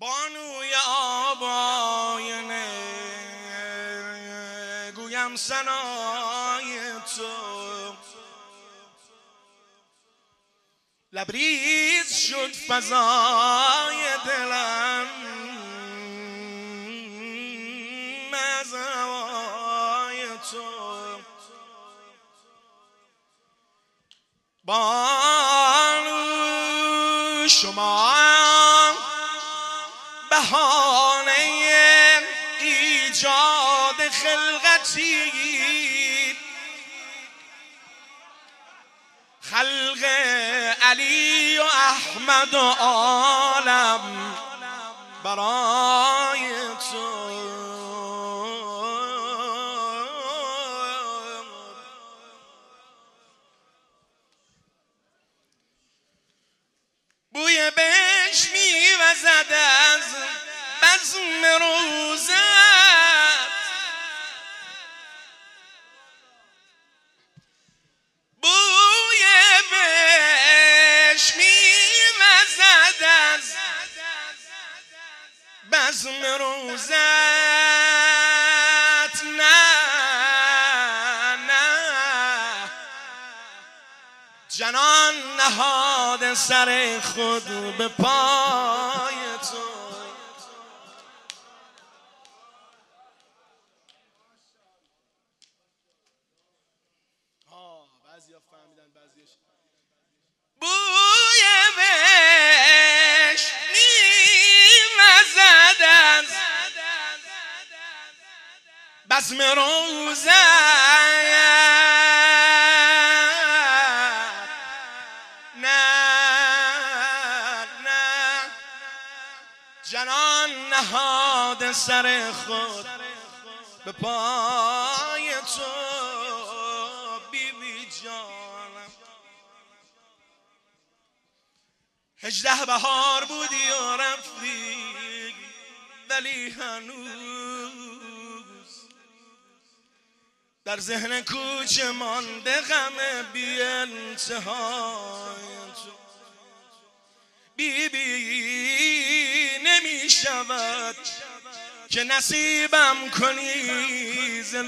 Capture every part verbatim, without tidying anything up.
بانوی آباینه گویم ثنای تو، لبریز شد فضای دلم از هوای تو. بانو شما بهانه ایجاد خلقتی، خلق علی و احمد و عالم برای تو. بوی بهش میوزد از بزم روزت، بوی بهش میوزد از بزم روزت. نه نه جنان نهاد سر خود به پای تو. بوی بهش میوزد از بزم روزت. نه نه جنان نهاد سر خود به پای تو بی بی جانم. هجده بهار بودی و رفتی، ولی هنوز در ذهن کوچه مانده غم بی انتهای تو. بی بی نمی شود که نصیبم کنی ز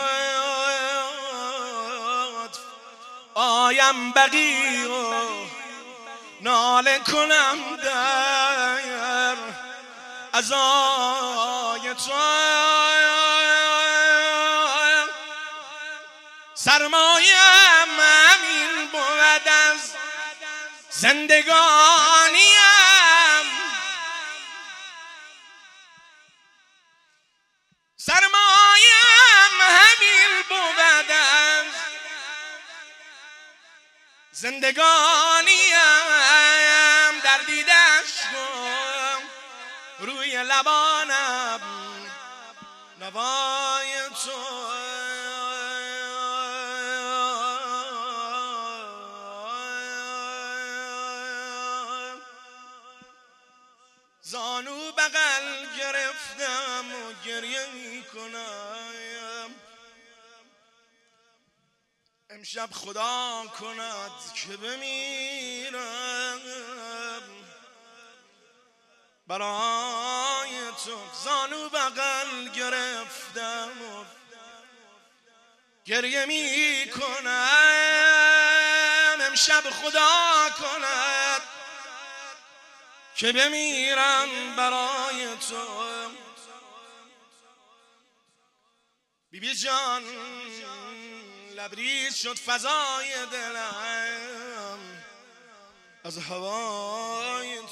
لطف، آیم بقی و ناله کنم در عزای تو. سرمایم همین بود از زندگانیم، سرمایم همین بود از زندگانیم. در دیدش کن روی لبانم نوای تو. زانو بغل گرفتم و گریه می کنم، امشب خدا کند که بمیرم برای تو. زانو بغل گرفتم و گریه می کنم، امشب خدا کند که بمیرم برای تو. بی بی جان لبریز شد فضای دلم از هوای